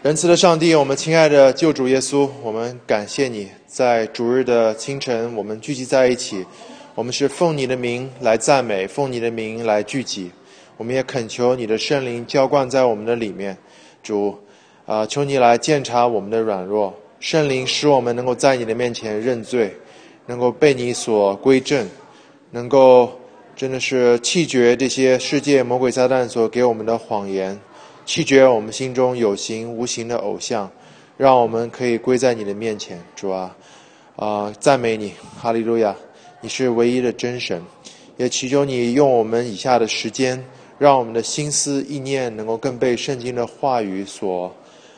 仁慈的上帝，我们亲爱的救主耶稣，我们感谢你，在主日的清晨，我们聚集在一起，我们是奉你的名来赞美，奉你的名来聚集，我们也恳求你的圣灵浇灌在我们的里面。主，求你来鉴察我们的软弱，圣灵使我们能够在你的面前认罪，能够被你所归正，能够真的是弃绝这些世界魔鬼撒旦所给我们的谎言，弃绝我们心中有形无形的偶像，让我们可以归在你的面前。主啊，赞美你，哈利路亚，你是唯一的真神。也祈求你用我们以下的时间，让我们的心思意念能够更被圣经的话语所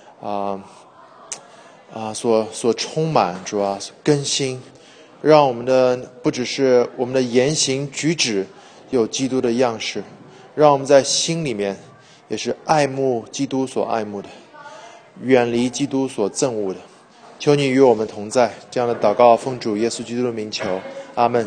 充满。主啊，更新，让我们的不只是我们的言行举止有基督的样式，让我们在心里面也是爱慕基督所爱慕的，远离基督所憎恶的。求你与我们同在，这样的祷告奉主耶稣基督的名求，阿们。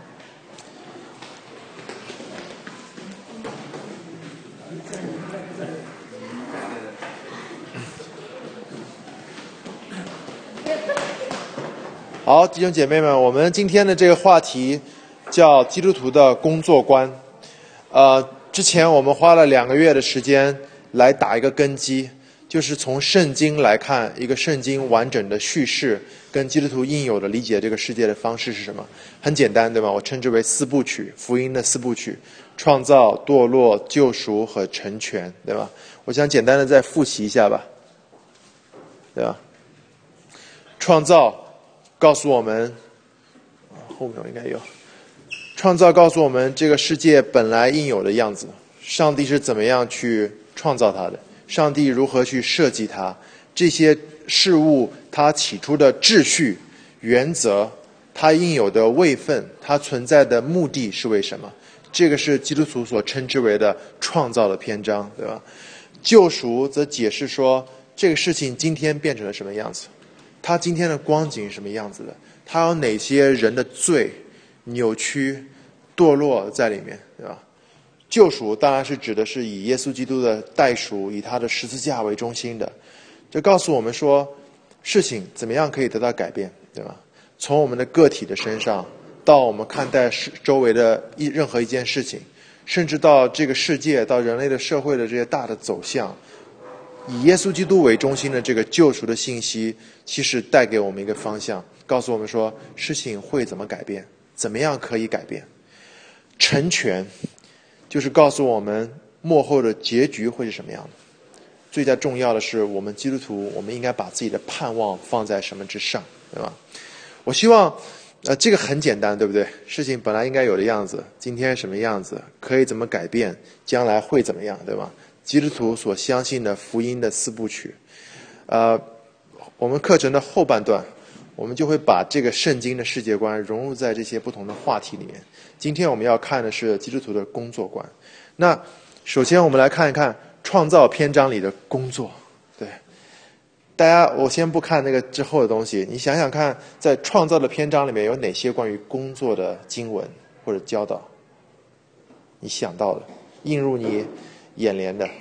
好，弟兄姐妹们，我们今天的这个话题叫基督徒的工作观。之前我们花了2个月的时间来打一个根基，就是从圣经来看一个圣经完整的叙事跟基督徒应有的理解这个世界的方式是什么。很简单，对吧？我称之为4部曲，福音的4部曲：创造、堕落、救赎和成全，对吧？我想简单的再复习一下吧，对吧？创造告诉我们，后面应该有。创造告诉我们这个世界本来应有的样子，上帝是怎么样去创造它的，上帝如何去设计它，这些事物它起初的秩序、原则，它应有的位分，它存在的目的是为什么？这个是基督徒所称之为的创造的篇章，对吧？救赎则解释说，这个事情今天变成了什么样子，它今天的光景是什么样子的，它有哪些人的罪扭曲堕落在里面，对吧？救赎当然是指的是以耶稣基督的代赎，以他的十字架为中心的。这告诉我们说，事情怎么样可以得到改变，对吧？从我们的个体的身上，到我们看待周围的任何一件事情，甚至到这个世界，到人类的社会的这些大的走向，以耶稣基督为中心的这个救赎的信息，其实带给我们一个方向，告诉我们说事情会怎么改变，怎么样可以改变。成全就是告诉我们末后的结局会是什么样的。最加重要的是，我们基督徒我们应该把自己的盼望放在什么之上，对吧？我希望这个很简单，对不对？事情本来应该有的样子，今天什么样子，可以怎么改变，将来会怎么样，对吧？基督徒所相信的福音的4部曲。我们课程的后半段，我们就会把这个圣经的世界观融入在这些不同的话题里面。今天我们要看的是基督徒的工作观。那首先我们来看一看创造篇章里的工作。对，大家我先不看那个之后的东西，你想想看，在创造的篇章里面有哪些关于工作的经文或者教导，你想到的映入你眼帘的。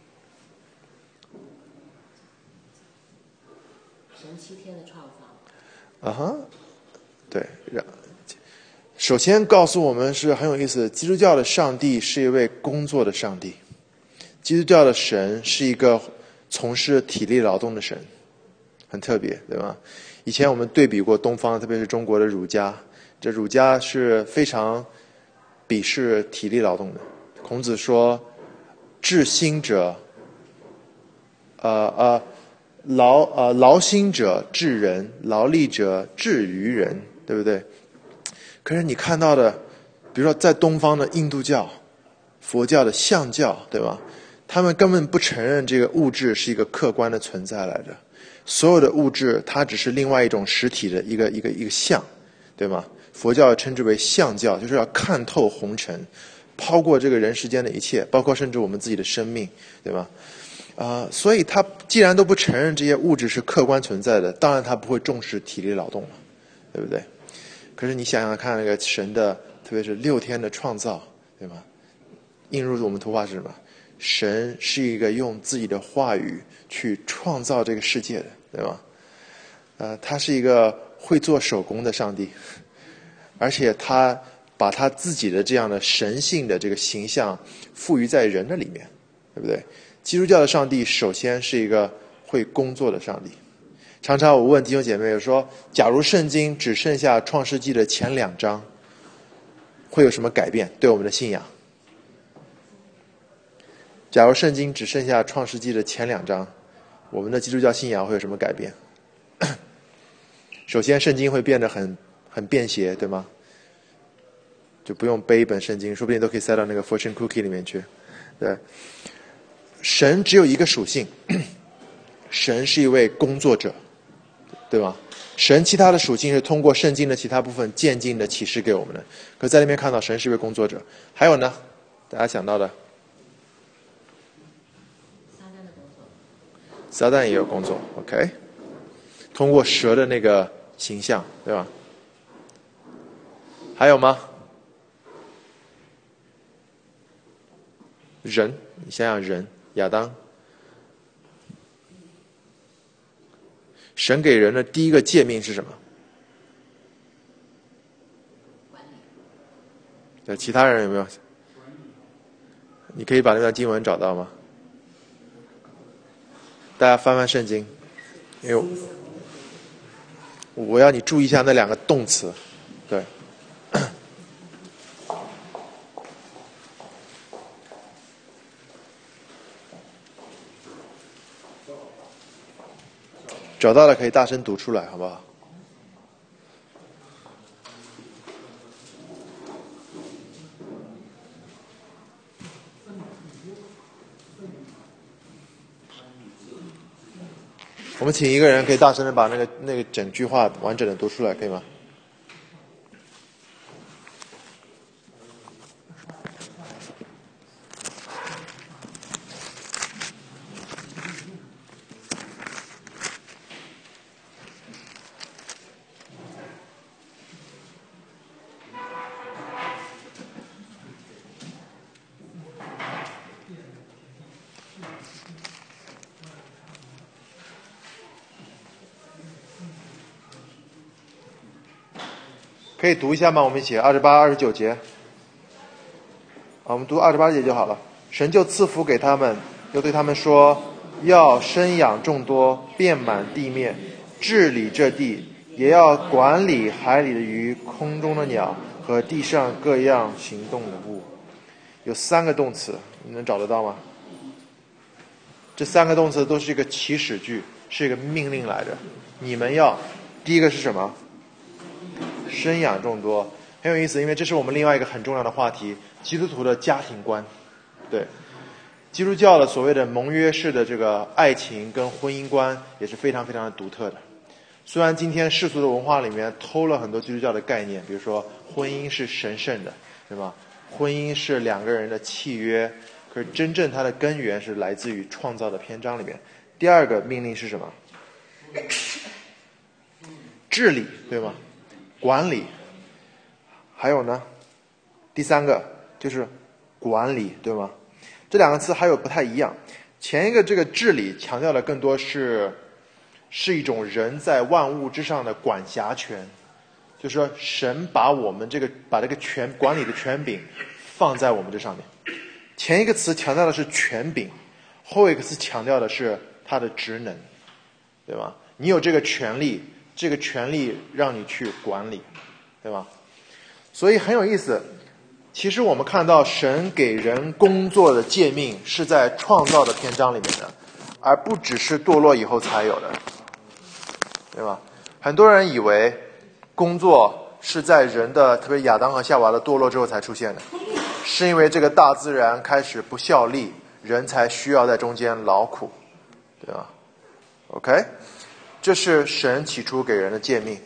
神7天的创造。 对，首先告诉我们是很有意思的，基督教的上帝是一位工作的上帝，基督教的神是一个从事体力劳动的神，很特别，对吧？以前我们对比过东方，特别是中国的儒家，这儒家是非常鄙视体力劳动的。孔子说：“治心者，劳心者治人，劳力者治于人，对不对？”可是你看到的，比如说在东方的印度教、佛教的相教，对吧？他们根本不承认这个物质是一个客观的存在来的，所有的物质它只是另外一种实体的一个相，对吗？佛教称之为相教，就是要看透红尘，抛过这个人世间的一切，包括甚至我们自己的生命，对吧？所以他既然都不承认这些物质是客观存在的，当然他不会重视体力劳动了，对不对？可是你想想看，那个神的特别是6天的创造，对吗？ 映入我们图画是什么？神是一个用自己的话语去创造这个世界的，对吧？他是一个会做手工的上帝，而且他把他自己的这样的神性的这个形象赋予在人的里面，对不对？基督教的上帝首先是一个会工作的上帝。常常我问弟兄姐妹说，假如圣经只剩下创世纪的前2章，会有什么改变对我们的信仰？假如圣经只剩下创世纪的前2章，我们的基督教信仰会有什么改变？首先圣经会变得很便携，对吗？就不用背一本圣经，说不定都可以塞到那个 fortune cookie 里面去。对，神只有一个属性，神是一位工作者，对吧？神其他的属性是通过圣经的其他部分渐进的启示给我们的，可在那边看到神是一位工作者。还有呢，大家想到的，撒旦也有工作 ，OK？ 通过蛇的那个形象，对吧？还有吗？人，你想想人，亚当，神给人的第一个诫命是什么？对，其他人有没有？你可以把那段经文找到吗？大家翻翻圣经，因为我要你注意一下那2个动词，对。找到了可以大声读出来，好不好？我们请一个人可以大声的把那个整句话完整的读出来，可以吗？可以读一下吗？我们一起28、29节。我们读28节就好了。神就赐福给他们，又对他们说，要生养众多，遍满地面，治理这地，也要管理海里的鱼、空中的鸟和地上各样行动的物。有3个动词，你能找得到吗？这3个动词都是一个祈使句，是一个命令来着。你们要，第一个是什么？生养众多，很有意思，因为这是我们另外一个很重要的话题，基督徒的家庭观。对，基督教的所谓的盟约式的这个爱情跟婚姻观也是非常非常的独特的。虽然今天世俗的文化里面偷了很多基督教的概念，比如说婚姻是神圣的，对吧？婚姻是2个人的契约，可是真正它的根源是来自于创造的篇章里面。第2个命令是什么？治理，对吗？管理。还有呢，第3个就是管理，对吗？这2个词还有不太一样。前一个这个治理强调的更多是一种人在万物之上的管辖权，就是说神把我们把这个管理的权柄放在我们这上面。前一个词强调的是权柄，后一个词强调的是他的职能，对吧？你有这个权利，这个权利让你去管理，对吧？所以很有意思，其实我们看到神给人工作的诫命是在创造的篇章里面的，而不只是堕落以后才有的，对吧？很多人以为工作是在人的，特别亚当和夏娃的堕落之后才出现的，是因为这个大自然开始不效力，人才需要在中间劳苦，对吧？ OK， 这是神起初给人的诫命。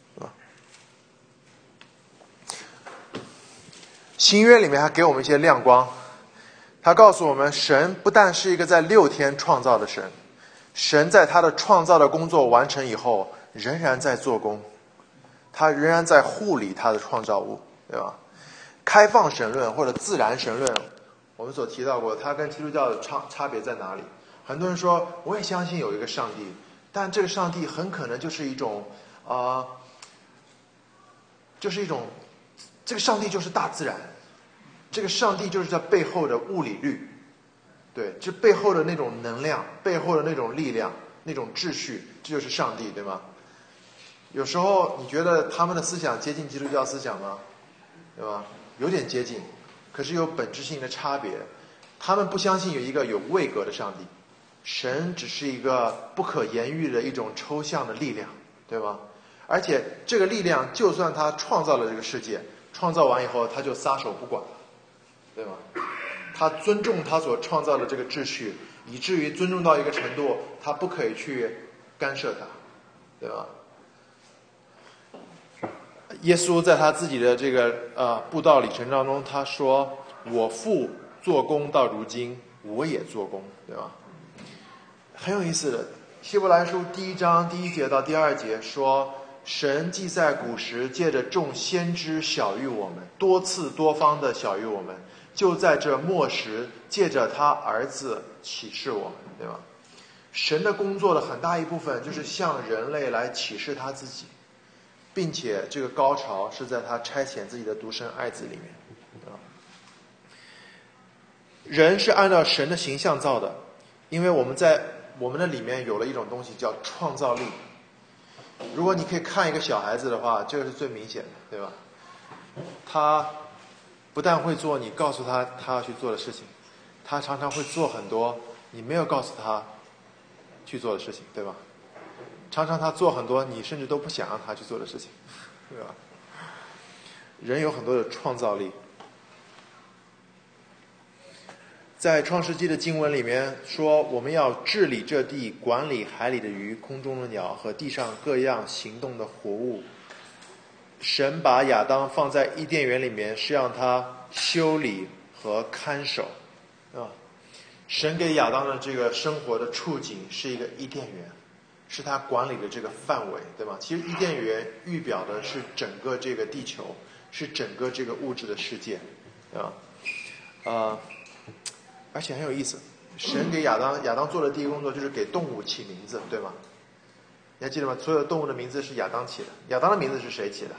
新约里面还给我们一些亮光，他告诉我们，神不但是一个在6天创造的神，神在他的创造的工作完成以后仍然在做工，他仍然在护理他的创造物，对吧？开放神论或者自然神论， 我们所提到过，它跟基督教的差别在哪里？很多人说，我也相信有一个上帝，但这个上帝很可能就是一种这个上帝就是大自然，这个上帝就是在背后的物理律，对，这背后的那种能量，背后的那种力量，那种秩序，这就是上帝，对吗？有时候你觉得他们的思想接近基督教思想吗？对吧？有点接近，可是有本质性的差别。他们不相信有一个有位格的上帝，神只是一个不可言喻的一种抽象的力量，对吗？而且这个力量，就算他创造了这个世界，创造完以后他就撒手不管了，对吗？他尊重他所创造的这个秩序，以至于尊重到一个程度，他不可以去干涉它，对吧？耶稣在他自己的这个布道里程当中，他说：“我父做工到如今，我也做工，对吧？”很有意思的，希伯来书1章1节到2节说，神既在古时借着众先知晓谕我们，多次多方的晓谕我们，就在这末时借着他儿子启示我们，对吧？神的工作的很大一部分就是向人类来启示他自己，并且这个高潮是在他差遣自己的独生爱子里面，对吧？人是按照神的形象造的，因为我们在我们的里面有了一种东西叫创造力。如果你可以看一个小孩子的话，这个是最明显的，对吧？他不但会做你告诉他要去做的事情，他常常会做很多你没有告诉他去做的事情，对吧？常常他做很多你甚至都不想让他去做的事情，对吧？人有很多的创造力。在创世纪的经文里面说，我们要治理这地，管理海里的鱼，空中的鸟和地上各样行动的活物。神把亚当放在伊甸园里面，是让他修理和看守，神给亚当的这个生活的处境是一个伊甸园，是他管理的这个范围，对吗？其实伊甸园预表的是整个这个地球，是整个这个物质的世界，对吧？而且很有意思，神给亚当做的第一个工作就是给动物起名字，对吗？你还记得吗？所有动物的名字是亚当起的。亚当的名字是谁起的？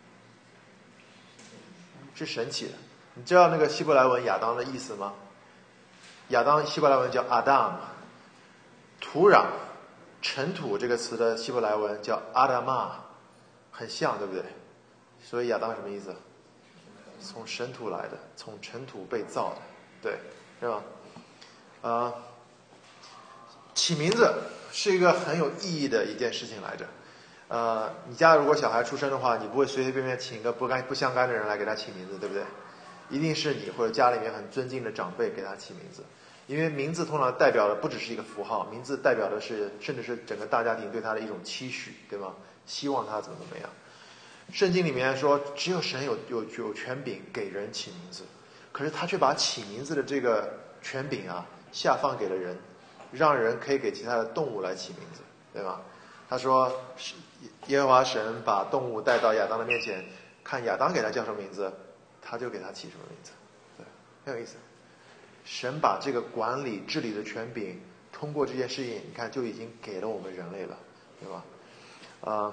是神起的。你知道那个希伯来文亚当的意思吗？亚当希伯来文叫 Adam， 土壤、尘土这个词的希伯来文叫 Adamah， 很像，对不对？所以亚当什么意思？从神土来的，从尘土被造的，对，是吧？起名字是一个很有意义的一件事情来着。你家如果小孩出生的话，你不会随随便便请一个不相干的人来给他起名字，对不对？一定是你或者家里面很尊敬的长辈给他起名字，因为名字通常代表的不只是一个符号，名字代表的是甚至是整个大家庭对他的一种期许，对吗？希望他怎么样。圣经里面说，只有神有权柄给人起名字，可是他却把起名字的这个权柄下放给了人，让人可以给其他的动物来起名字，对吧？他说，耶和华神把动物带到亚当的面前，看亚当给他叫什么名字，他就给他起什么名字，对，很有意思。神把这个管理治理的权柄，通过这件事情，你看就已经给了我们人类了，对吧？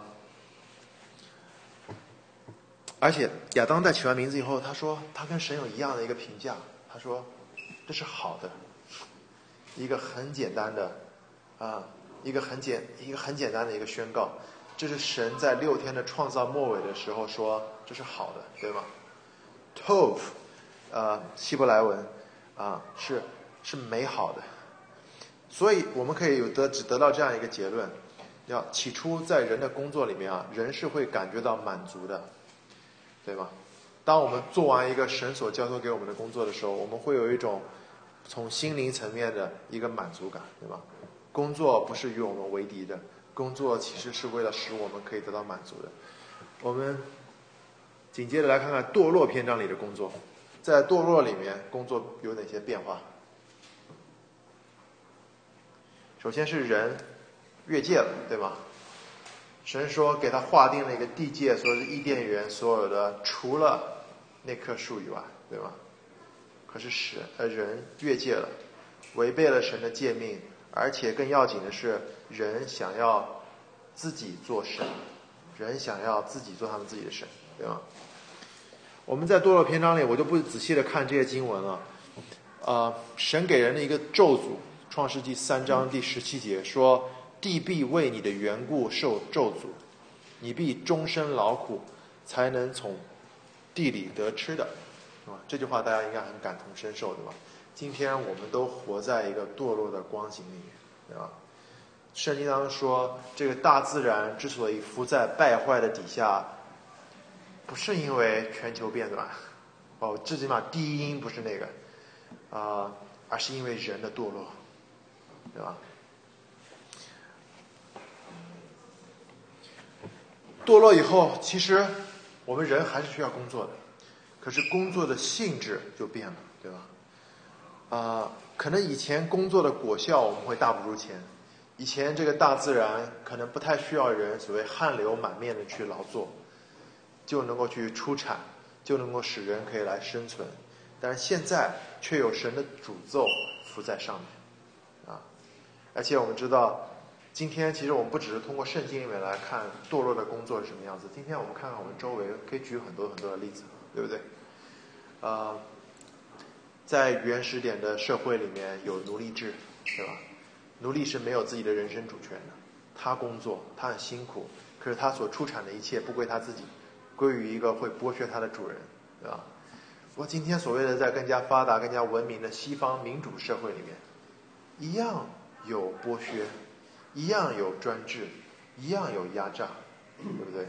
而且亚当在起完名字以后，他说他跟神有一样的一个评价，他说这是好的，一个很简单的一个很简单的一个宣告，这是神在6天的创造末尾的时候说这是好的，对吗？ Tov 希伯来文是美好的，所以我们可以只得到这样一个结论：起初在人的工作里面人是会感觉到满足的，对吧？当我们做完一个神所交托给我们的工作的时候，我们会有一种从心灵层面的一个满足感，对吧？工作不是与我们为敌的，工作其实是为了使我们可以得到满足的。我们紧接着来看看堕落篇章里的工作，在堕落里面工作有哪些变化？首先是人越界了，对吗？神说给他划定了一个地界，说是伊甸园所有的除了那棵树以外，对吧？ 可是人越界了，违背了神的诫命，而且更要紧的是，人想要自己做神，人想要自己做他们自己的神，对吗？我们在堕落篇章里，我就不仔细的看这些经文了。神给人的一个咒诅，创世纪3章第17节说：地必为你的缘故受咒诅，你必终身劳苦，才能从地里得吃的。这句话大家应该很感同身受，对吧？今天我们都活在一个堕落的光景里面，对吧？圣经当中说，这个大自然之所以伏在败坏的底下，不是因为全球变暖，最起码第一因不是那个，而是因为人的堕落，对吧？堕落以后，其实我们人还是需要工作的，可是工作的性质就变了，对吧？可能以前工作的果效我们会大不如前，以前这个大自然可能不太需要人所谓汗流满面的去劳作，就能够去出产，就能够使人可以来生存。但是现在却有神的诅咒附在上面，而且我们知道，今天其实我们不只是通过圣经里面来看堕落的工作是什么样子，今天我们看看我们周围，可以举很多很多的例子，对不对？在原始点的社会里面有奴隶制，对吧？奴隶是没有自己的人身主权的，他工作，他很辛苦，可是他所出产的一切不归他自己，归于一个会剥削他的主人，对吧？不过今天所谓的在更加发达、更加文明的西方民主社会里面，一样有剥削，一样有专制，一样有压榨，对不对？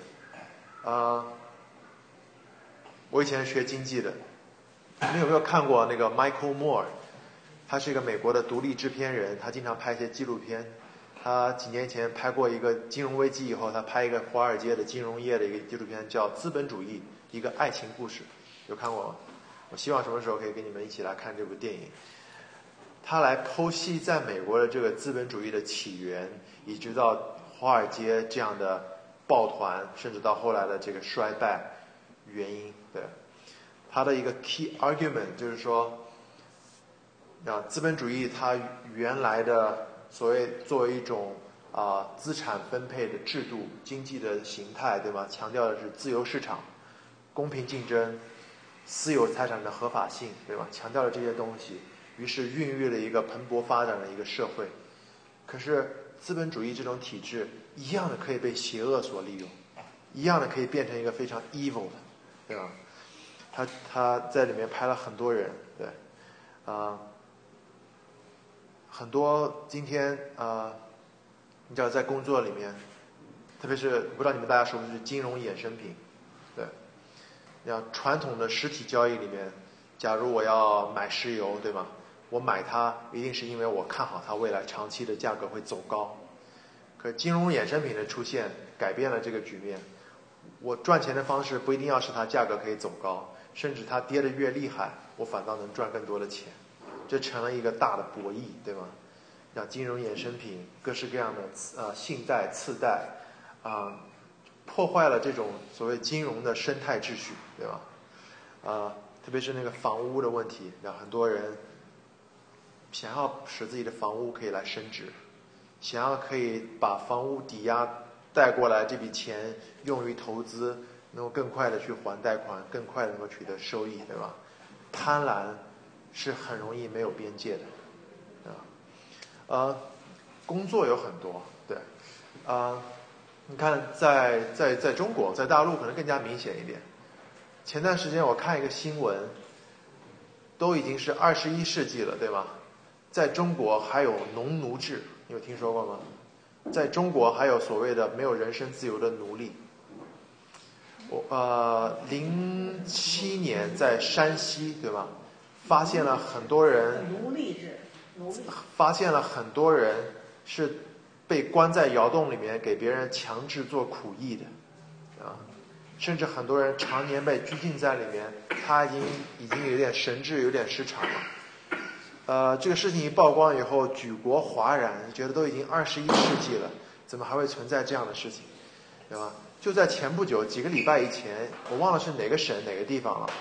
我以前是学经济的，你们有没有看过那个 Michael Moore？ 他是一个美国的独立制片人，他经常拍一些纪录片。他几年前拍过一个金融危机以后，他拍一个华尔街的金融业的一个纪录片，叫《资本主义：一个爱情故事》，有看过吗？我希望什么时候可以跟你们一起来看这部电影。他来剖析在美国的这个资本主义的起源，以及到华尔街这样的抱团，甚至到后来的这个衰败原因。对，他的一个 key argument 就是说，资本主义它原来的所谓作为一种资产分配的制度、经济的形态，对吧？强调的是自由市场、公平竞争、私有财产的合法性，对吧？强调了这些东西，于是孕育了一个蓬勃发展的一个社会。可是资本主义这种体制一样的可以被邪恶所利用，一样的可以变成一个非常 evil 的，对吧？他在里面拍了很多人，对，很多今天你知道在工作里面，特别是不知道你们大家熟不熟悉金融衍生品，对，传统的实体交易里面，假如我要买石油，对吧？我买它一定是因为我看好它未来长期的价格会走高。可金融衍生品的出现改变了这个局面，我赚钱的方式不一定要是它价格可以走高，甚至它跌得越厉害，我反倒能赚更多的钱，这成了一个大的博弈，对吗？像金融衍生品各式各样的信贷、次贷破坏了这种所谓金融的生态秩序，对吧？特别是那个房屋的问题，让很多人想要使自己的房屋可以来升值，想要可以把房屋抵押带过来这笔钱用于投资，能够更快的去还贷款，更快的能够取得收益，对吧？贪婪是很容易没有边界的，对吧？工作有很多，对，你看在中国，在大陆可能更加明显一点。前段时间我看一个新闻，都已经是21世纪了，对吧？在中国还有农奴制，你有听说过吗？在中国还有所谓的没有人身自由的奴隶。07年在山西，对吧？发现了很多人奴隶制， 发现了很多人是被关在窑洞里面，给别人强制做苦役的，甚至很多人常年被拘禁在里面，他已经有点神志有点失常了。这个事情一曝光以后，举国哗然，觉得都已经21世纪了，怎么还会存在这样的事情，对吧？就在前不久几个礼拜以前，我忘了是哪个省哪个地方了，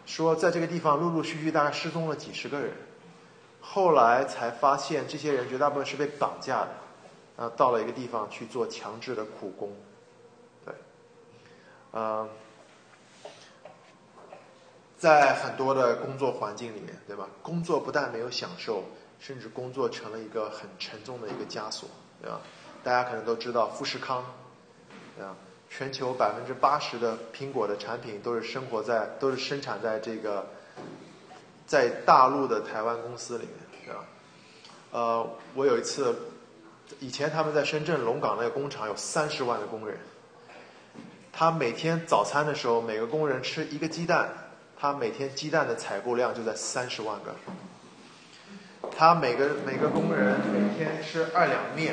说在这个地方陆陆续续大概失踪了几十个人，后来才发现这些人绝大部分是被绑架的，到了一个地方去做强制的苦工。对，在很多的工作环境里面，对吧？工作不但没有享受，甚至工作成了一个很沉重的一个枷锁，对吧？大家可能都知道富士康，对吧？全球80%的苹果的产品都是生产在这个在大陆的台湾公司里面，对吧？我有一次，以前他们在深圳龙岗那个工厂有30万的工人，他每天早餐的时候，每个工人吃一个鸡蛋，他每天鸡蛋的采购量就在30万个。他每个工人每天吃2两面，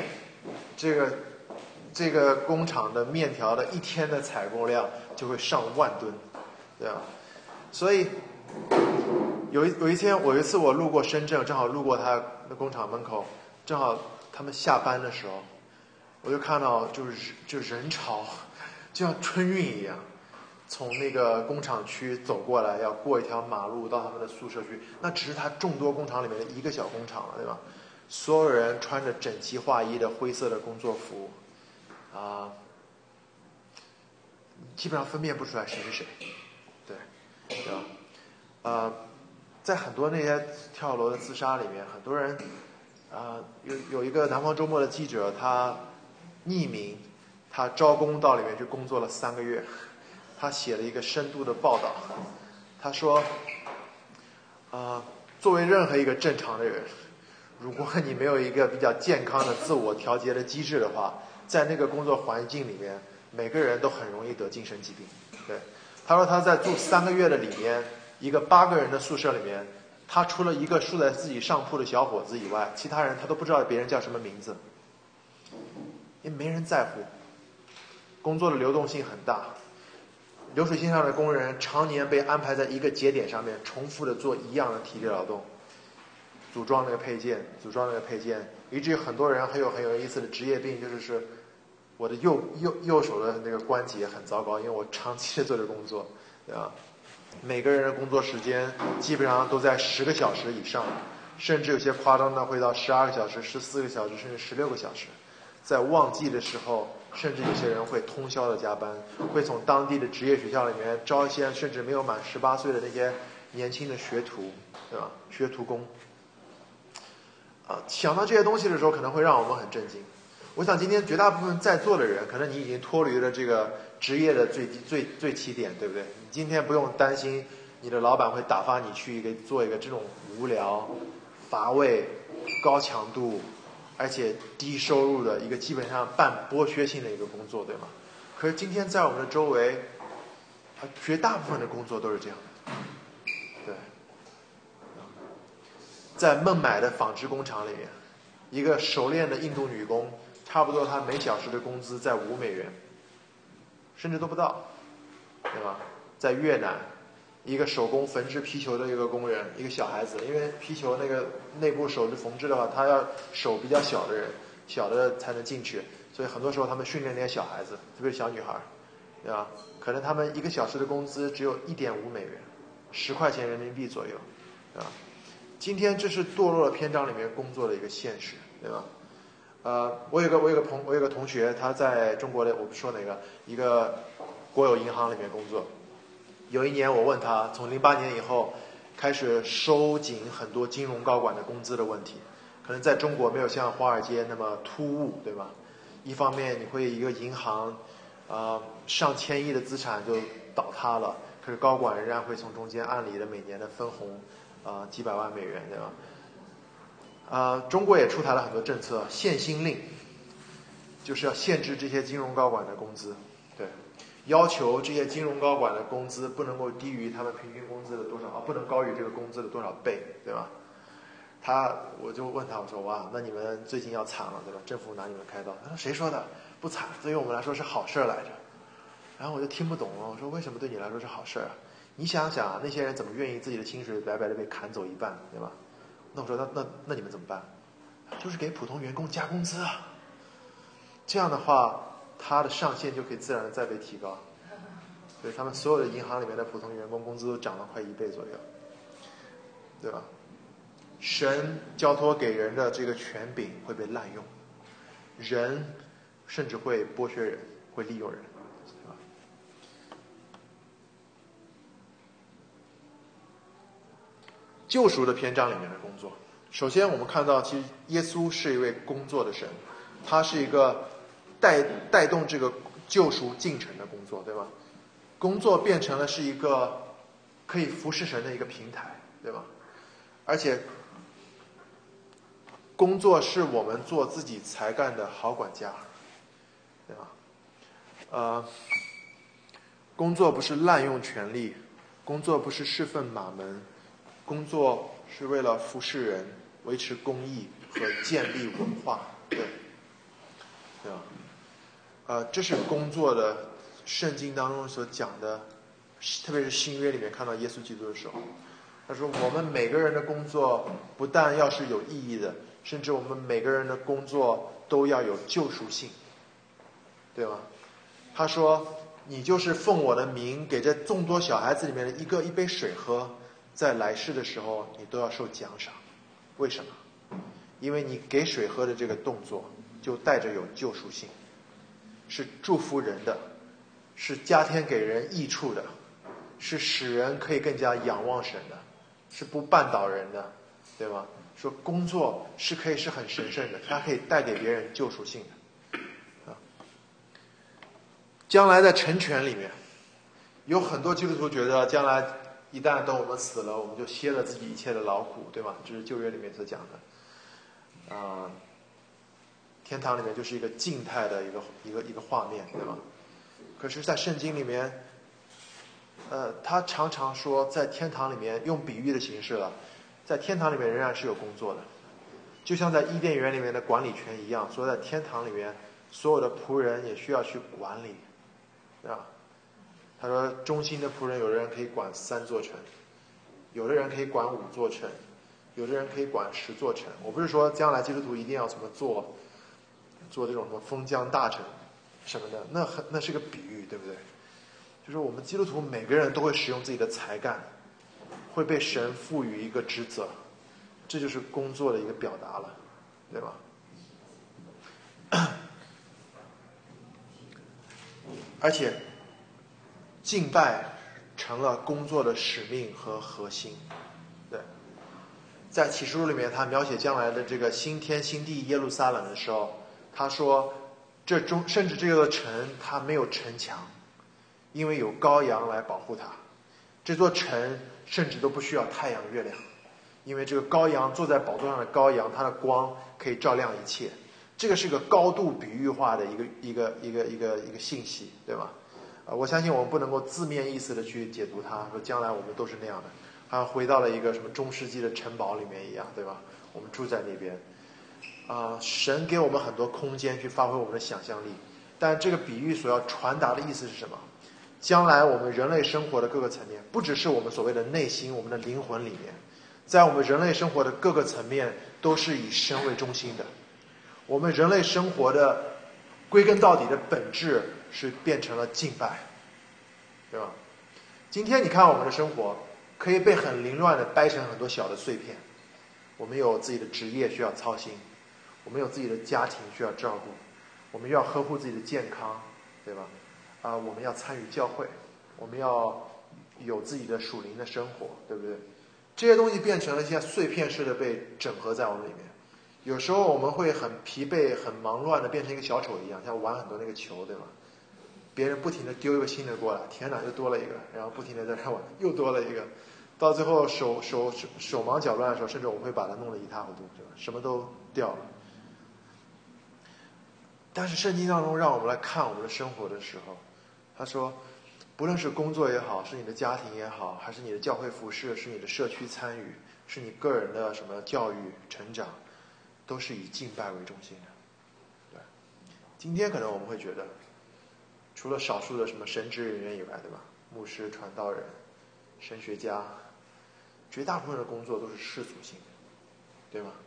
这个工厂的面条的一天的采购量就会上万吨，对吧？所以有一次我路过深圳，正好路过他的工厂门口，正好他们下班的时候，我就看到就人潮，就像春运一样，从那个工厂区走过来，要过一条马路到他们的宿舍区。那只是他众多工厂里面的一个小工厂了，对吧？所有人穿着整齐划一的灰色的工作服，基本上分辨不出来谁是谁，对吧？在很多那些跳楼的自杀里面，很多人有一个南方周末的记者，他匿名，他招工到里面去工作了3个月，他写了一个深度的报道。他说，作为任何一个正常的人，如果你没有一个比较健康的自我调节的机制的话，在那个工作环境里面，每个人都很容易得精神疾病。对，他说他在住3个月的里面，一个8个人的宿舍里面，他除了一个住在自己上铺的小伙子以外，其他人他都不知道别人叫什么名字，因为没人在乎。工作的流动性很大，流水线上的工人常年被安排在一个节点上面，重复的做一样的体力劳动，组装那个配件，以至于很多人很有意思的职业病，就是我的右手的那个关节很糟糕，因为我长期的做这工作，对吧？每个人的工作时间基本上都在10个小时以上，甚至有些夸张的会到12个小时、14个小时，甚至16个小时。在旺季的时候，甚至有些人会通宵的加班，会从当地的职业学校里面招一些甚至没有满18岁的那些年轻的学徒，对吧？学徒工。想到这些东西的时候，可能会让我们很震惊。我想今天绝大部分在座的人，可能你已经脱离了这个职业的最起点，对不对？你今天不用担心你的老板会打发你去做一个这种无聊、乏味、高强度而且低收入的一个基本上半剥削性的一个工作，对吗？可是今天在我们的周围，绝大部分的工作都是这样的。对，在孟买的纺织工厂里面，一个熟练的印度女工，差不多她每小时的工资在5美元，甚至都不到，对吧？在越南，一个手工缝制皮球的一个工人，一个小孩子，因为皮球那个内部手指缝制的话，他要手比较小的人，小的才能进去，所以很多时候他们训练那些小孩子，特别是小女孩，对吧？可能他们1个小时的工资只有1.5美元，10块钱人民币左右，对吧？今天这是堕落了篇章里面工作的一个现实，对吧？我有个同学，他在中国的我不说哪个一个国有银行里面工作。有一年我问他，从08年以后开始收紧很多金融高管的工资的问题，可能在中国没有像华尔街那么突兀，对吧？一方面你会一个银行上千亿的资产就倒塌了，可是高管仍然会从中间按理的每年的分红几百万美元，对吧？中国也出台了很多政策，限薪令，就是要限制这些金融高管的工资，对，要求这些金融高管的工资不能够低于他们平均工资的多少，不能高于这个工资的多少倍，对吧？我就问他，我说哇，那你们最近要惨了，对吧？政府拿你们开刀。他说谁说的？不惨，对于我们来说是好事来着。然后我就听不懂了，我说为什么对你来说是好事啊？你想想啊，那些人怎么愿意自己的薪水白白的被砍走一半，对吧？那我说那你们怎么办？就是给普通员工加工资啊。这样的话，他的上限就可以自然的再被提高，对对，他们所有的银行里面的普通员工工资都涨了快1倍左右，对吧？神交托给人的这个权柄会被滥用，人甚至会剥削人，会利用人，对吧？救赎的篇章里面的工作，首先我们看到，其实耶稣是一位工作的神，他是一个带动这个救赎进程的工作，对吧？工作变成了是一个可以服侍神的一个平台，对吧？而且工作是我们做自己才干的好管家，对吧？工作不是滥用权力，工作不是侍奉马门，工作是为了服侍人，维持公义和建立文化，对吧？这是工作的圣经当中所讲的，特别是新约里面看到耶稣基督的时候，他说我们每个人的工作不但要是有意义的，甚至我们每个人的工作都要有救赎性，对吗？他说你就是奉我的名给这众多小孩子里面的一杯水喝，在来世的时候你都要受奖赏。为什么？因为你给水喝的这个动作就带着有救赎性，是祝福人的，是加添给人益处的，是使人可以更加仰望神的，是不绊倒人的，对吧？说工作是可以是很神圣的，它可以带给别人救赎性的。将来在成全里面，有很多基督徒觉得将来一旦等我们死了，我们就歇了自己一切的劳苦，对吧？这是旧约里面所讲的。天堂里面就是一个静态的一个画面，对吧？可是在圣经里面他常常说在天堂里面用比喻的形式了，在天堂里面仍然是有工作的，就像在伊甸园里面的管理权一样，说在天堂里面所有的仆人也需要去管理，对吧？他说忠心的仆人，有的人可以管3座城，有的人可以管5座城，有的人可以管10座城。我不是说将来基督徒一定要怎么做这种什么封疆大臣什么的，那是个比喻，对不对？就是我们基督徒每个人都会使用自己的才干，会被神赋予一个职责，这就是工作的一个表达了，对吧？而且敬拜成了工作的使命和核心。对，在启示录里面他描写将来的这个新天新地耶路撒冷的时候，他说甚至这个城它没有城墙，因为有羔羊来保护它。这座城甚至都不需要太阳月亮，因为这个羔羊坐在宝座上的羔羊，它的光可以照亮一切。这个是个高度比喻化的一个信息，对吧？我相信我们不能够字面意思的去解读它，说将来我们都是那样的，好像回到了一个什么中世纪的城堡里面一样，对吧？我们住在那边，神给我们很多空间去发挥我们的想象力，但这个比喻所要传达的意思是什么？将来我们人类生活的各个层面，不只是我们所谓的内心，我们的灵魂里面，在我们人类生活的各个层面都是以神为中心的。我们人类生活的归根到底的本质是变成了敬拜，对吧？今天你看我们的生活可以被很凌乱的掰成很多小的碎片，我们有自己的职业需要操心，我们有自己的家庭需要照顾，我们要呵护自己的健康，对吧？我们要参与教会，我们要有自己的属灵的生活，对不对？这些东西变成了现在碎片式的被整合在我们里面。有时候我们会很疲惫很忙乱的变成一个小丑一样，像玩很多那个球，对吧？别人不停的丢一个新的过来，天哪，又多了一个，然后不停的在那玩，又多了一个，到最后手忙脚乱的时候，甚至我们会把它弄得一塌糊涂，对吧？什么都掉了。但是圣经当中让我们来看我们的生活的时候，他说不论是工作也好，是你的家庭也好，还是你的教会服事，是你的社区参与，是你个人的什么教育成长，都是以敬拜为中心的。对，今天可能我们会觉得除了少数的什么神职人员以外，对吧？牧师、传道人、神学家，绝大部分的工作都是世俗性的，对吗？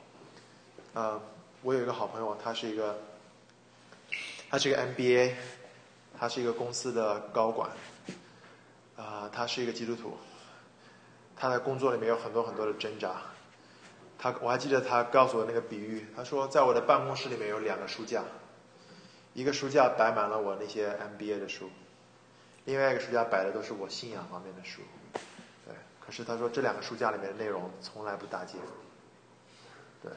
我有一个好朋友，他是一个MBA， 他是一个公司的高管， 他是一个基督徒，他在工作里面有很多很多的挣扎。我还记得他告诉我那个比喻，他说在我的办公室里面有2个书架，一个书架摆满了我那些 MBA 的书，另外一个书架摆的都是我信仰方面的书。对，可是他说这2个书架里面的内容从来不搭界。对，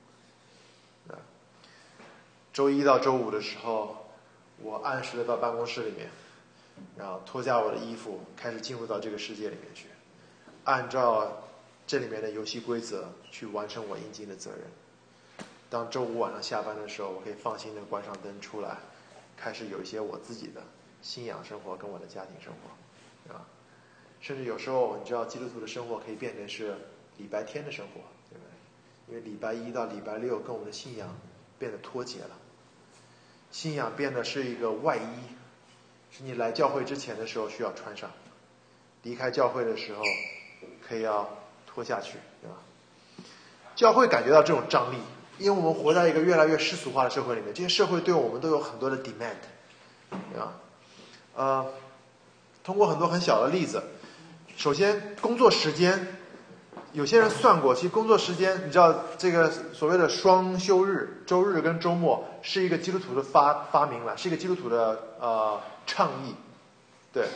周一到周五的时候，我按时的到办公室里面，然后脱下我的衣服，开始进入到这个世界里面去，按照这里面的游戏规则去完成我应尽的责任。当周五晚上下班的时候，我可以放心的关上灯出来，开始有一些我自己的信仰生活跟我的家庭生活，对吧？甚至有时候你知道基督徒的生活可以变成是礼拜天的生活，对不对？因为礼拜一到礼拜六跟我们的信仰变得脱节了，信仰变得是一个外衣，是你来教会之前的时候需要穿上，离开教会的时候可以要脱下去，对吧？教会感觉到这种张力，因为我们活在一个越来越世俗化的社会里面，这些社会对我们都有很多的 demand， 对吧？通过很多很小的例子，首先工作时间，有些人算过，其实工作时间，你知道这个所谓的双休日，周日跟周末是一个基督徒的发明了，是一个基督徒的倡议，对，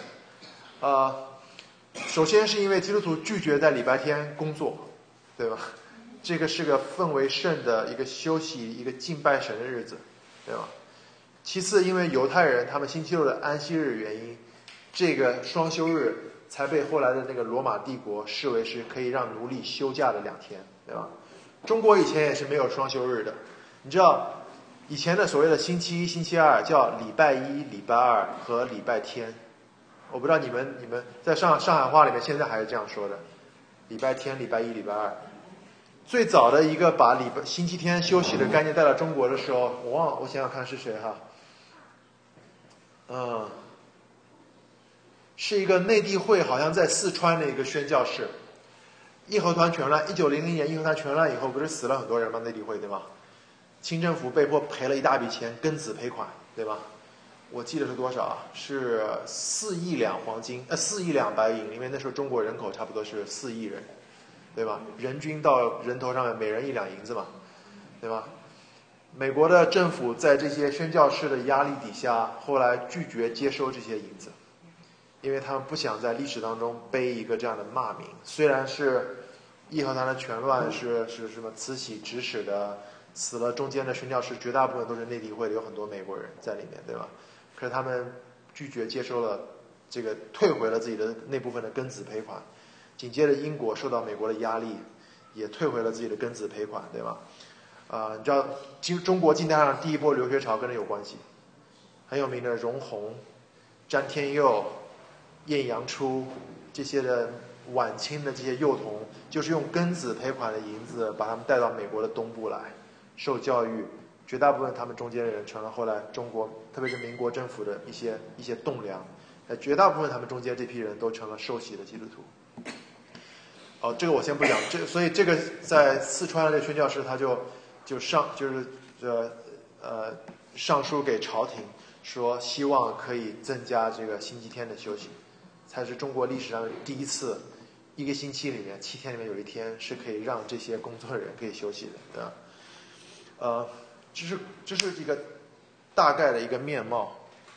首先是因为基督徒拒绝在礼拜天工作，对吧？这个是个氛围圣的一个休息、一个敬拜神的日子，对吧？其次，因为犹太人他们星期六的安息日原因，这个双休日才被后来的那个罗马帝国视为是可以让奴隶休假的2天，对吧？中国以前也是没有双休日的，你知道以前的所谓的星期一、星期二叫礼拜一、礼拜二和礼拜天，我不知道你们在上海话里面现在还是这样说的，礼拜天、礼拜一、礼拜二。最早的一个把星期天休息的概念带到中国的时候，我忘了，我想想看是谁哈，是一个内地会，好像在四川的一个宣教士。义和团全乱，1900年义和团全乱以后，不是死了很多人吗？内地会对吧？清政府被迫赔了一大笔钱，庚子赔款，对吧？我记得是多少啊？是4亿两黄金，4亿两白银，因为那时候中国人口差不多是4亿人。对吧？人均到人头上面每人1两银子嘛，对吧？美国的政府在这些宣教士的压力底下，后来拒绝接收这些银子，因为他们不想在历史当中背一个这样的骂名。虽然是义和团的全乱是什么慈禧指使的，死了中间的宣教士绝大部分都是内地会的，有很多美国人在里面，对吧？可是他们拒绝接收了这个，退回了自己的那部分的庚子赔款。紧接着英国受到美国的压力，也退回了自己的庚子赔款，对吧？你知道中国近代上第一波留学潮跟这有关系，很有名的容闳、詹天佑、晏阳初这些的晚清的这些幼童，就是用庚子赔款的银子把他们带到美国的东部来受教育，绝大部分他们中间的人成了后来中国特别是民国政府的一些栋梁，绝大部分他们中间这批人都成了受洗的基督徒。这个我先不讲，所以这个在四川的这个宣教师他上书给朝廷说，希望可以增加这个星期天的休息，才是中国历史上第一次1个星期里面7天里面有1天是可以让这些工作的人可以休息的，对吧？这是一个大概的一个面貌。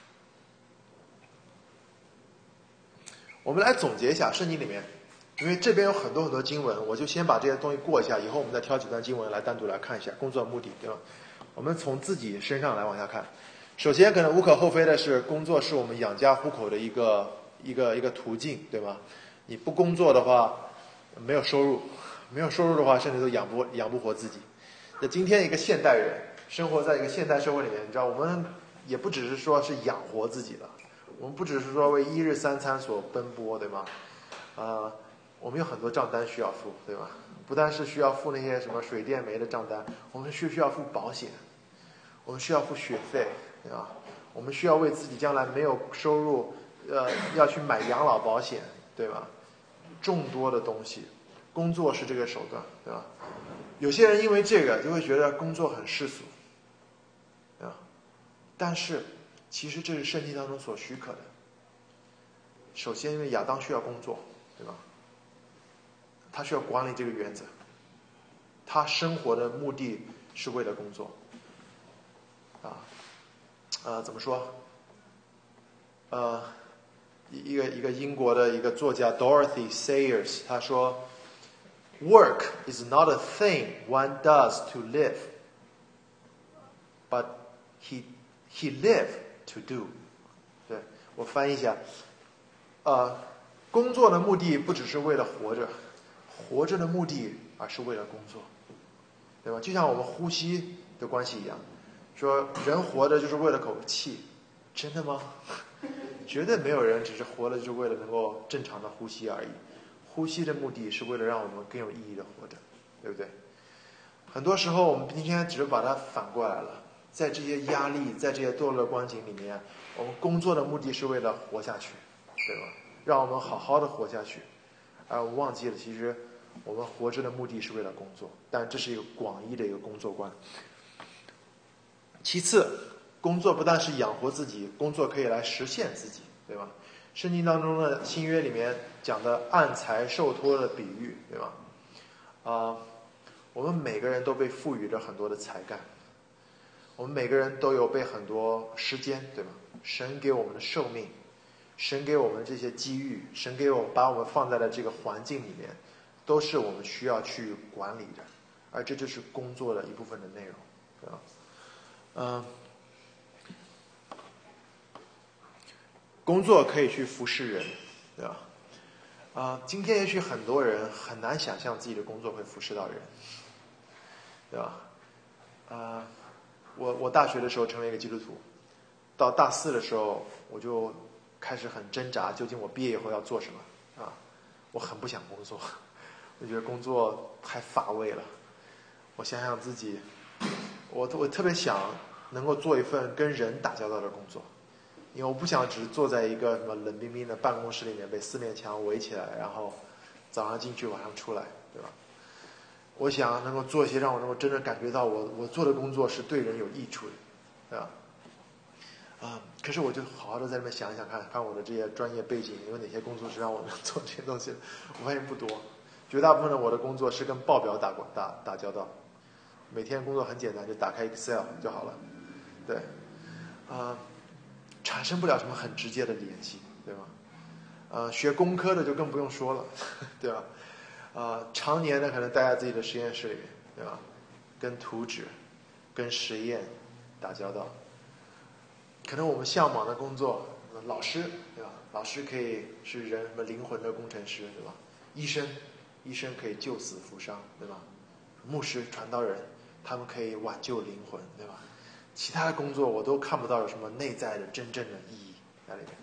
我们来总结一下圣经里面。因为这边有很多很多经文，我就先把这些东西过一下，以后我们再挑几段经文来单独来看一下工作目的，对吧？我们从自己身上来往下看。首先可能无可厚非的是，工作是我们养家糊口的一个途径，对吧？你不工作的话没有收入，没有收入的话甚至都养不活自己。那今天一个现代人生活在一个现代社会里面，你知道我们也不只是说是养活自己了，我们不只是说为1日3餐所奔波，对吗？我们有很多账单需要付，对吧？不但是需要付那些什么水电煤的账单，我们需要付保险，我们需要付学费，对吧？我们需要为自己将来没有收入，要去买养老保险，对吧？众多的东西，工作是这个手段，对吧？有些人因为这个就会觉得工作很世俗，对吧？但是其实这是圣经当中所许可的。 首先因为亚当需要工作，对吧？他需要管理这个园子，他生活的目的是为了工作。怎么说？一个英国的一个作家 Dorothy Sayers 他说 ，Work is not a thing one does to live, but he live to do。对，我翻译一下，工作的目的不只是为了活着，活着的目的而是为了工作，对吧？就像我们呼吸的关系一样，说人活着就是为了口气，真的吗？绝对没有人只是活了就是为了能够正常的呼吸而已。呼吸的目的是为了让我们更有意义的活着，对不对？很多时候我们今天只是把它反过来了，在这些压力，在这些堕落光景里面，我们工作的目的是为了活下去，对吧？让我们好好的活下去，而我们忘记了其实我们活着的目的是为了工作，但这是一个广义的一个工作观。其次，工作不但是养活自己，工作可以来实现自己，对吧？圣经当中的新约里面讲的按财受托的比喻，对吧？我们每个人都被赋予着很多的才干，我们每个人都有被很多时间，对吧？神给我们的寿命，神给我们这些机遇，神给我们把我们放在了这个环境里面，都是我们需要去管理的，而这就是工作的一部分的内容，对吧？工作可以去服侍人，对吧？今天也许很多人很难想象自己的工作会服侍到人，对吧？我大学的时候成为一个基督徒，到大四的时候我就开始很挣扎，究竟我毕业以后要做什么啊？我很不想工作，我觉得工作太乏味了。我想想自己，我特别想能够做一份跟人打交道的工作。因为我不想只是坐在一个什么冷冰冰的办公室里面被四面墙围起来，然后早上进去晚上出来，对吧？我想能够做一些让我能够真正感觉到我做的工作是对人有益处的，对吧？可是我就好好的在那边想一想看我的这些专业背景有哪些工作是让我能做这些东西的，我发现不多，绝大部分的我的工作是跟报表打交道，每天工作很简单，就打开 Excel 就好了，对，产生不了什么很直接的联系，对吧？学工科的就更不用说了，对吧？常年的可能待在自己的实验室里面，对吧？跟图纸、跟实验打交道。可能我们向往的工作，老师，对吧？老师可以是人什么灵魂的工程师，对吧？医生可以救死扶伤，对吧？牧师、传道人，他们可以挽救灵魂，对吧？其他的工作我都看不到有什么内在的真正的意义在里面。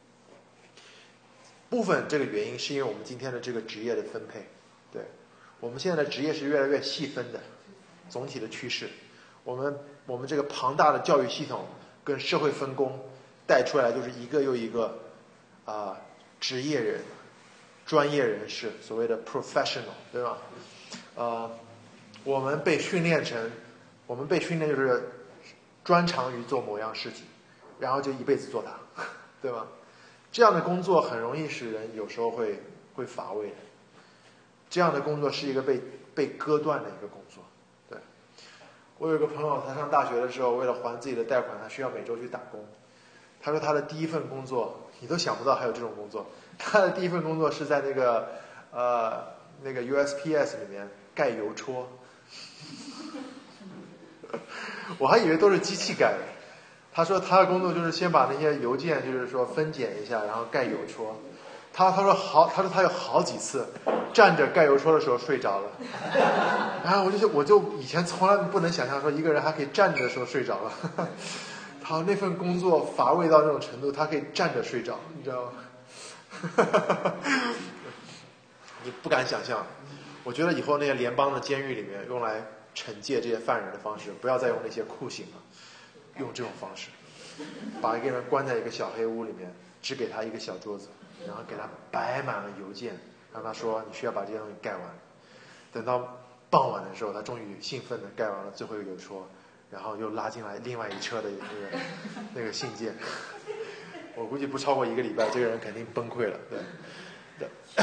部分这个原因是因为我们今天的这个职业的分配，对，我们现在的职业是越来越细分的，总体的趋势，我们这个庞大的教育系统跟社会分工带出来就是一个又一个职业人、专业人士，所谓的 professional， 对吧？我们被训练就是专长于做某样事情，然后就一辈子做它，对吧？这样的工作很容易使人有时候会乏味的。这样的工作是一个被割断的一个工作。对，我有一个朋友，他上大学的时候，为了还自己的贷款，他需要每周去打工。他说他的第一份工作，你都想不到还有这种工作。他的第一份工作是在那个 USPS 里面盖邮戳。我还以为都是机器盖的。他说他的工作就是先把那些邮件就是说分拣一下，然后盖邮戳。他说他有好几次站着盖邮戳的时候睡着了。然后我就以前从来不能想象说一个人还可以站着的时候睡着了。他那份工作乏味到那种程度，他可以站着睡着，你知道吗？你不敢想象。我觉得以后那些联邦的监狱里面用来惩戒这些犯人的方式，不要再用那些酷刑了，用这种方式，把一个人关在一个小黑屋里面，只给他一个小桌子，然后给他摆满了邮件，让他说你需要把这些东西盖完。等到傍晚的时候，他终于兴奋地盖完了最后一个邮戳，然后又拉进来另外一车的那个信件。 我估计不超过1个礼拜，这个人肯定崩溃了。对。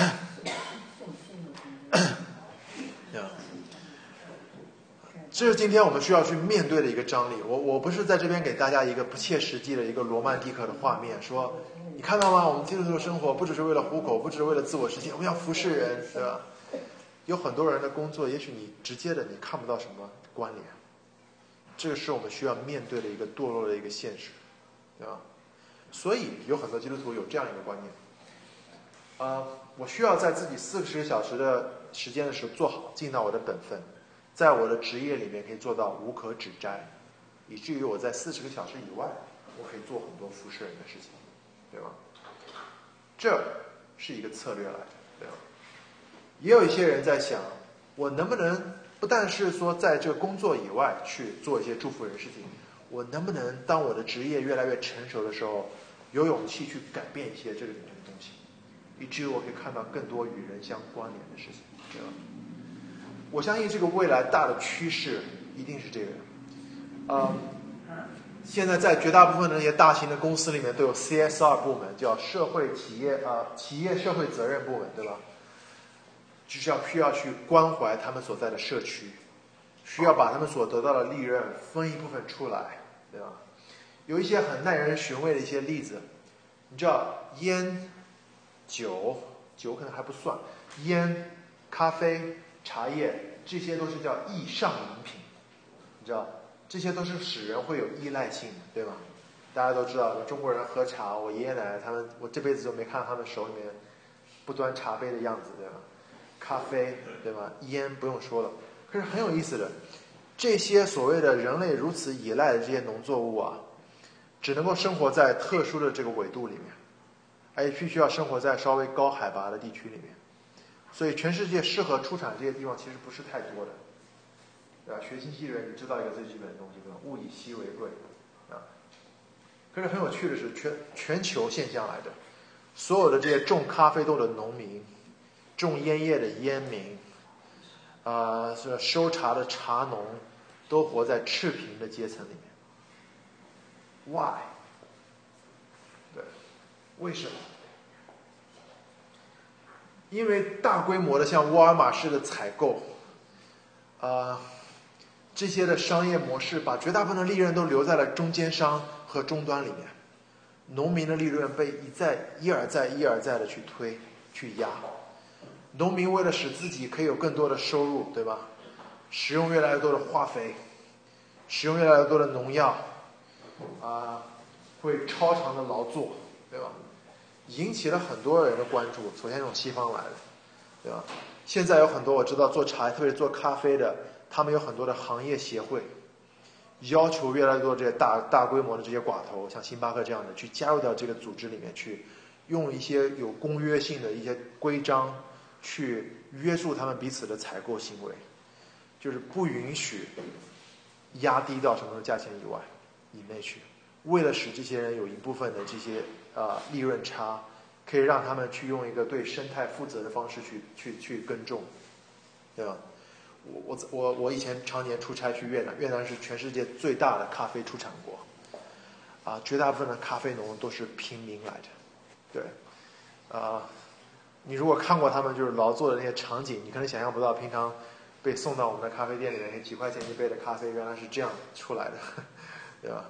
这是今天我们需要去面对的一个张力。我不是在这边给大家一个不切实际的一个罗曼蒂克的画面，说你看到吗？我们基督徒的生活不只是为了糊口，不只是为了自我实现，我们要服侍人，对吧？有很多人的工作，也许你直接的你看不到什么关联，这个是我们需要面对的一个堕落的一个现实，对吧？所以有很多基督徒有这样一个观念，我需要在自己40个小时的时间的时候做好，尽到我的本分，在我的职业里面可以做到无可指摘，以至于我在40个小时以外，我可以做很多服侍人的事情，对吧？这是一个策略来的，对吧？也有一些人在想，我能不能不但是说在这个工作以外去做一些祝福人的事情，我能不能当我的职业越来越成熟的时候，有勇气去改变一些这个里面的东西，以至于我可以看到更多与人相关联的事情，对吧？我相信这个未来大的趋势一定是这个。现在在绝大部分的那些大型的公司里面都有 CSR 部门，叫社会企业社会责任部门，对吧？就是需要去关怀他们所在的社区，需要把他们所得到的利润分一部分出来，对吧？有一些很耐人寻味的一些例子，你知道烟、酒可能还不算，烟、咖啡、茶叶，这些都是叫易上瘾品，你知道，这些都是使人会有依赖性的，对吧？大家都知道，中国人喝茶，我爷爷奶奶他们，我这辈子都没看到他们手里面不端茶杯的样子，对吧？咖啡，对吧？烟不用说了。可是很有意思的，这些所谓的人类如此依赖的这些农作物啊，只能够生活在特殊的这个纬度里面，而且必须要生活在稍微高海拔的地区里面。所以全世界适合出产这些地方其实不是太多的，对吧？学经济的人你知道一个最基本的东西，对吧？物以稀为贵啊。可是很有趣的是，全球现象来的，所有的这些种咖啡豆的农民，种烟叶的烟民，收茶的茶农，都活在赤贫的阶层里面。Why？ 对，为什么？因为大规模的像沃尔玛式的采购，这些的商业模式把绝大部分的利润都留在了中间商和终端里面，农民的利润被一而再的去推去压。农民为了使自己可以有更多的收入，对吧？使用越来越多的化肥，使用越来越多的农药，会超长的劳作，对吧？引起了很多人的关注。首先从西方来的，对吧？现在有很多我知道做茶，特别是做咖啡的，他们有很多的行业协会，要求越来越多这些大规模的这些寡头，像星巴克这样的，去加入到这个组织里面去，用一些有公约性的一些规章去约束他们彼此的采购行为，就是不允许压低到什么价钱以内去，为了使这些人有一部分的这些利润差，可以让他们去用一个对生态负责的方式去耕种，对吧？我以前常年出差去越南，越南是全世界最大的咖啡出产国，绝大部分的咖啡农都是平民来的，对，你如果看过他们就是劳作的那些场景，你可能想象不到，平常被送到我们的咖啡店里面几块钱一杯的咖啡，原来是这样出来的，对吧？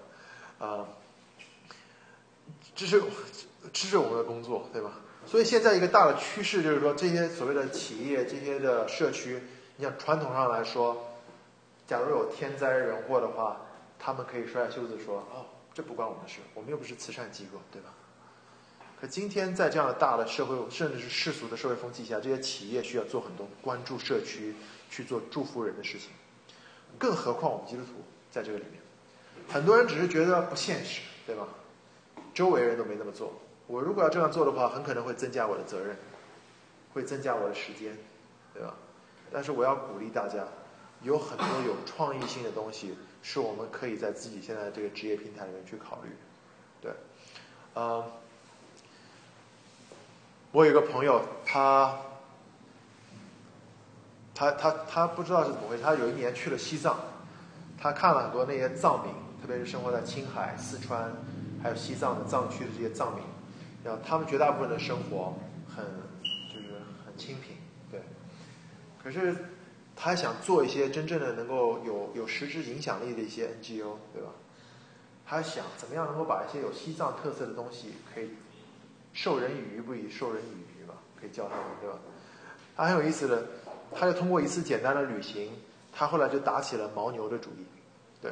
这是我们的工作，对吧？所以现在一个大的趋势就是说，这些所谓的企业、这些的社区，你像传统上来说，假如有天灾人祸的话，他们可以甩袖子说：“哦，这不关我们的事，我们又不是慈善机构，对吧？”可今天在这样的大的社会，甚至是世俗的社会风气下，这些企业需要做很多关注社区、去做祝福人的事情，更何况我们基督徒在这个里面，很多人只是觉得不现实，对吧？周围人都没那么做，我如果要这样做的话，很可能会增加我的责任，会增加我的时间，对吧？但是我要鼓励大家，有很多有创意性的东西是我们可以在自己现在这个职业平台里面去考虑，对，我有一个朋友，他不知道是怎么回事，他有一年去了西藏，他看了很多那些藏民，特别是生活在青海、四川， 还有西藏的藏区的这些藏民，然后他们绝大部分的生活就是很清贫，对。可是他还想做一些真正的能够有实质影响力的一些 NGO， 对吧？他想怎么样能够把一些有西藏特色的东西可以授人以鱼不以授人以渔吧，可以教他们，对吧？他很有意思的，他就通过一次简单的旅行，他后来就打起了牦牛的主意，对。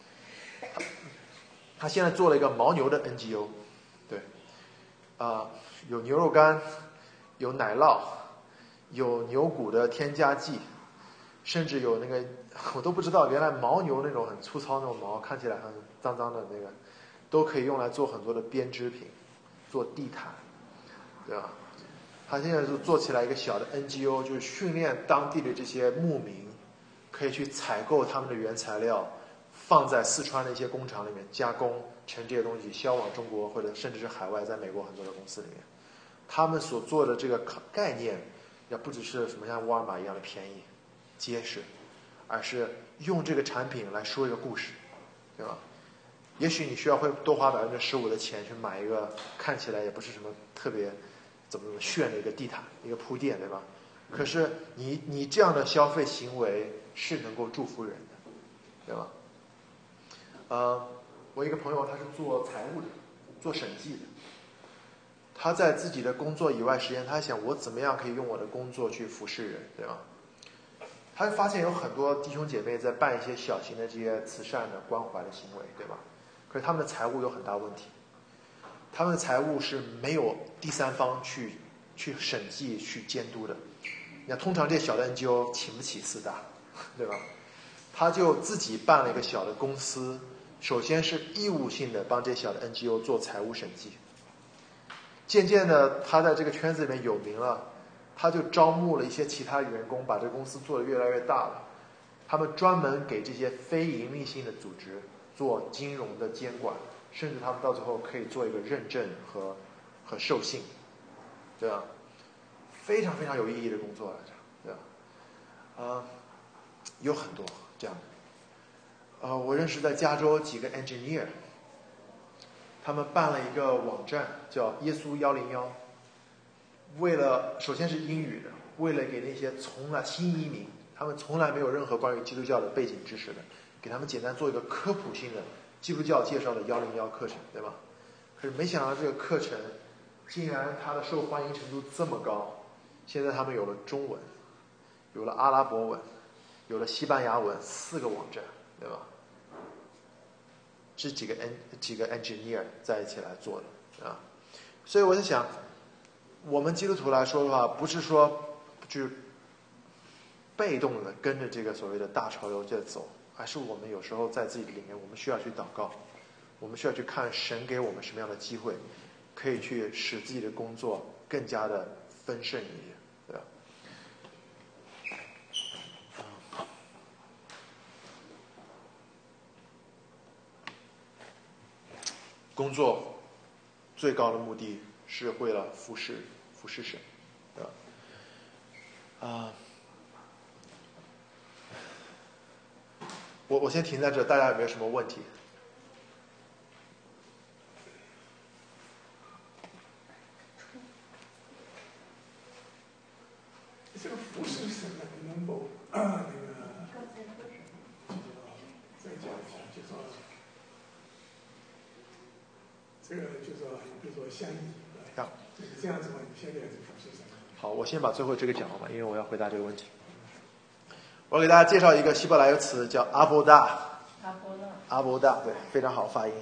他现在做了一个牦牛的 NGO， 对，有牛肉干，有奶酪，有牛骨的添加剂，甚至有那个我都不知道，原来牦牛那种很粗糙那种毛，看起来很脏脏的那个，都可以用来做很多的编织品，做地毯，对吧？他现在就做起来一个小的 NGO， 就是训练当地的这些牧民，可以去采购他们的原材料，放在四川的一些工厂里面加工成这些东西，销往中国或者甚至是海外，在美国很多的公司里面。他们所做的这个概念，也不只是什么像沃尔玛一样的便宜、结实，而是用这个产品来说一个故事，对吧？也许你需要会多花15%的钱去买一个看起来也不是什么特别怎么炫的一个地毯、一个铺垫，对吧？可是你这样的消费行为是能够祝福人的，对吧？我一个朋友他是做财务的，做审计的。他在自己的工作以外时间，他想我怎么样可以用我的工作去服侍人，对吧？他发现有很多弟兄姐妹在办一些小型的这些慈善的关怀的行为，对吧？可是他们的财务有很大问题，他们的财务是没有第三方去审计、去监督的。那通常这些小的 NGO 请不起4大，对吧？他就自己办了一个小的公司，首先是义务性的帮这些小的 NGO 做财务审计。渐渐的，他在这个圈子里面有名了，他就招募了一些其他员工，把这个公司做得越来越大了。他们专门给这些非盈利性的组织做金融的监管，甚至他们到最后可以做一个认证和授信，对吧？非常非常有意义的工作来着，对吧？有很多这样的。我认识在加州几个 engineer。他们办了一个网站叫耶稣101，为了首先是英语的，为了给那些新移民，他们从来没有任何关于基督教的背景知识的，给他们简单做一个科普性的基督教介绍的101课程，对吧？可是没想到这个课程竟然它的受欢迎程度这么高，现在他们有了中文，有了阿拉伯文，有了西班牙文，4个网站，对吧？是几个 engineer 在一起来做的啊，所以我在想，我们基督徒来说的话，不是说就是被动的跟着这个所谓的大潮流在走，而是我们有时候在自己里面，我们需要去祷告，我们需要去看神给我们什么样的机会，可以去使自己的工作更加的丰盛一点，对吧？工作最高的目的是为了服侍神，对吧？我先停在这，大家有没有什么问题？ 这个服饰是能否那个再讲一下，就说这个就说比如说相应这样子嘛，你现在这个服饰什么？ 好，我先把最后这个讲完吧，因为我要回答这个问题。我给大家介绍一个希伯来词叫阿伯大，阿伯大，对，非常好发音。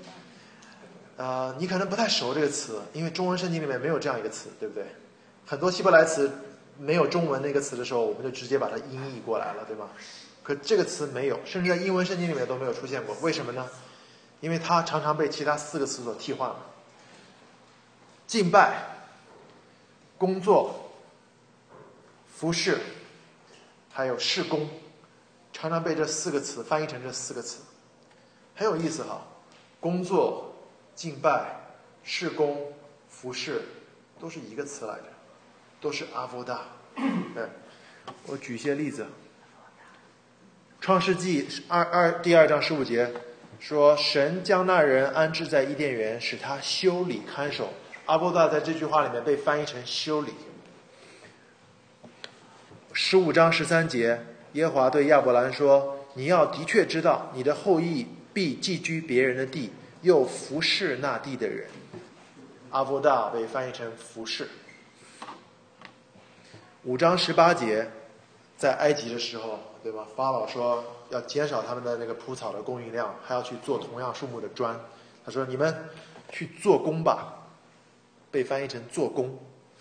你可能不太熟这个词，因为中文圣经里面没有这样一个词，对不对？很多希伯来词没有中文那个词的时候，我们就直接把它音译过来了，对吗？可这个词没有，甚至在英文圣经里面都没有出现过。为什么呢？因为它常常被其他4个词所替换了。敬拜、工作、服侍，还有事工，常常被这4个词翻译成这4个词，很有意思哈。工作、敬拜、事工、服侍，都是一个词来着，都是阿佛大。对，我举一些例子。创世纪第2章15节， 说神将那人安置在伊甸园，使他修理看守。阿波大在这句话里面被翻译成修理。15章13节，耶和华对亚伯兰说：你要的确知道，你的后裔必寄居别人的地，又服侍那地的人。阿波大被翻译成服侍。5章18节，在埃及的时候，对吧？法老说要减少他们的那个蒲草的供应量，还要去做同样数目的砖。他说：你们去做工吧，被翻译成做工。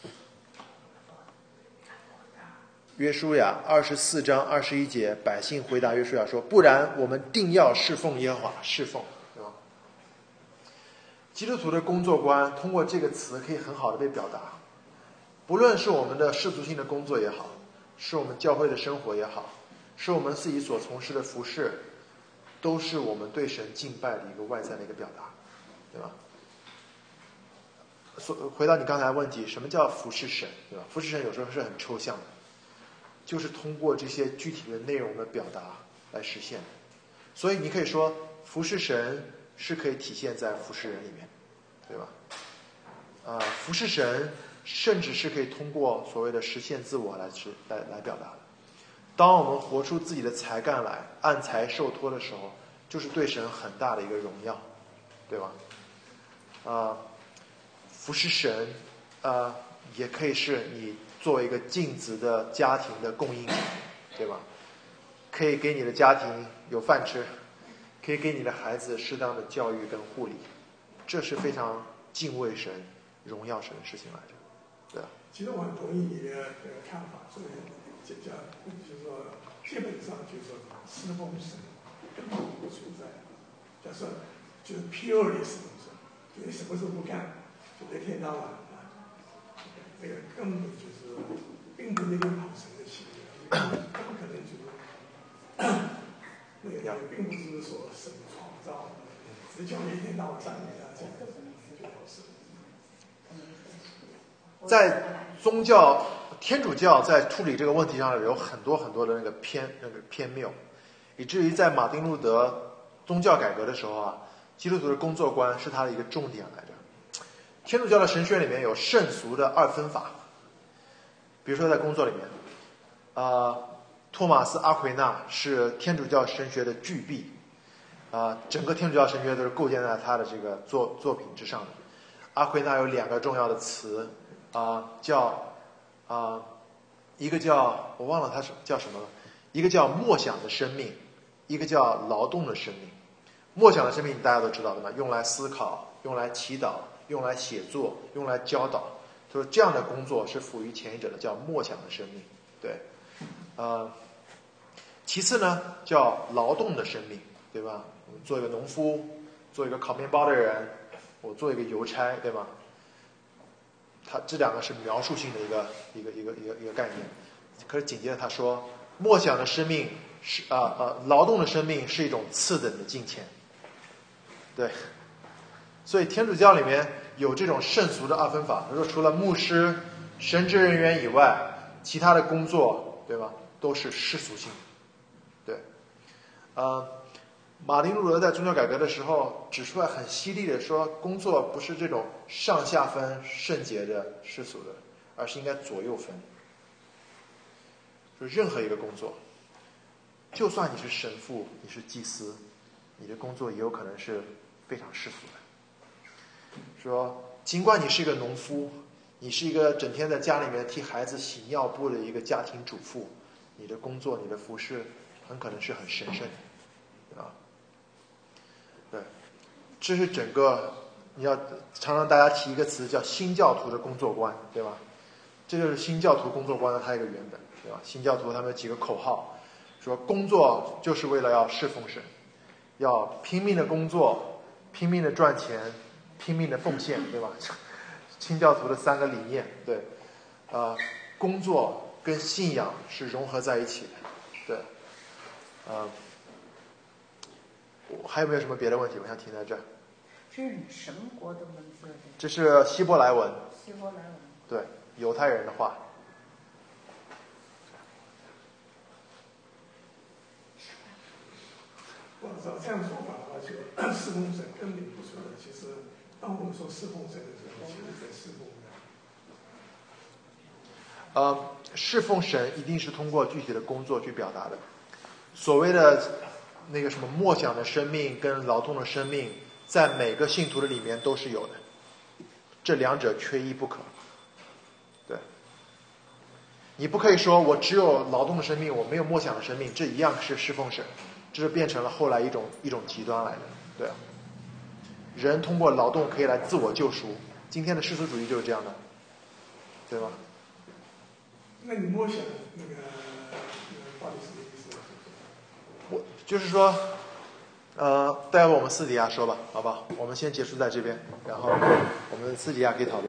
约书亚24章21节，百姓回答约书亚说：不然我们定要侍奉耶和华，侍奉，对吧？基督徒的工作观通过这个词可以很好的被表达，不论是我们的世俗性的工作也好，是我们教会的生活也好，是我们自己所从事的服事，都是我们对神敬拜的一个外在的一个表达，对吧？回到你刚才的问题，什么叫服侍神，对吧？服侍神有时候是很抽象的，就是通过这些具体的内容的表达来实现。所以你可以说服侍神是可以体现在服侍人里面，对吧？服侍神甚至是可以通过所谓的实现自我来表达的。当我们活出自己的才干来，按才受托的时候，就是对神很大的一个荣耀，对吧？服侍神也可以是你作为一个尽职的家庭的供应者，对吧？可以给你的家庭有饭吃，可以给你的孩子适当的教育跟护理，这是非常敬畏神、荣耀神的事情来着，对吧？ 其实我很同意你的看法，所以就是说，基本上就是说，侍奉神根本不存在。假设就是 purely 侍奉神，就是什么事不干，就一天到晚这个根本就是并不能够讨神的喜悦，他不可能就是那个并不是说神创造的，只是叫你一天到晚赞美他这样子就好事。 在宗教天主教在处理这个问题上有很多很多的那个偏谬，以至于在马丁路德宗教改革的时候啊，基督徒的工作观是他的一个重点来着。天主教的神学里面有圣俗的二分法，比如说在工作里面，托马斯阿奎那是天主教神学的巨璧，整个天主教神学都是构建在他的这个作品之上的。阿奎那有2个重要的词，一个叫我忘了它叫什么了，一个叫默想的生命，一个叫劳动的生命。默想的生命大家都知道的嘛，用来思考，用来祈祷，用来写作，用来教导，就是这样的工作是属于前一者的，叫默想的生命。对，其次呢叫劳动的生命，对吧？我们做一个农夫，做一个烤面包的人，我做一个邮差，对吧？它这2个是描述性的一个概念。可是紧接着他说，默想的生命是劳动的生命是一种次等的金钱。对，所以天主教里面有这种圣俗的二分法，他说除了牧师、神职人员以外，其他的工作，对吧，都是世俗性的。对，马丁路德在宗教改革的时候指出来很犀利的说，工作不是这种上下分圣洁的世俗的，而是应该左右分。就任何一个工作，就算你是神父，你是祭司，你的工作也有可能是非常世俗的。说尽管你是一个农夫，你是一个整天在家里面替孩子洗尿布的一个家庭主妇，你的工作、你的服事很可能是很神圣的，对，这是整个你要常常大家提一个词叫新教徒的工作观，对吧？这就是新教徒工作观的它一个原本，对吧？新教徒他们有几个口号，说工作就是为了要侍奉神，要拼命的工作，拼命的赚钱，拼命的奉献，对吧？新教徒的3个理念，对，工作跟信仰是融合在一起的，对，还有没有什么别的问题？我想停在这儿。 这是什么国的文字？ 这是希伯来文。 希伯来文。 对，犹太人的话。 或者照这样说法的话，就侍奉神根本不说的。其实，当我们说侍奉神的时候，其实在侍奉人。 侍奉神一定是通过具体的工作去表达的。所谓的那个什么默想的生命跟劳动的生命，在每个信徒的里面都是有的，这两者缺一不可。对，你不可以说我只有劳动的生命，我没有默想的生命，这一样是侍奉神，这就变成了后来一种极端来的。对啊，人通过劳动可以来自我救赎，今天的世俗主义就是这样的，对吗？ 那你默想那个到底是什么意思？ 我就是说，待会我们私底下说吧，好吧？我们先结束在这边，然后我们私底下可以讨论。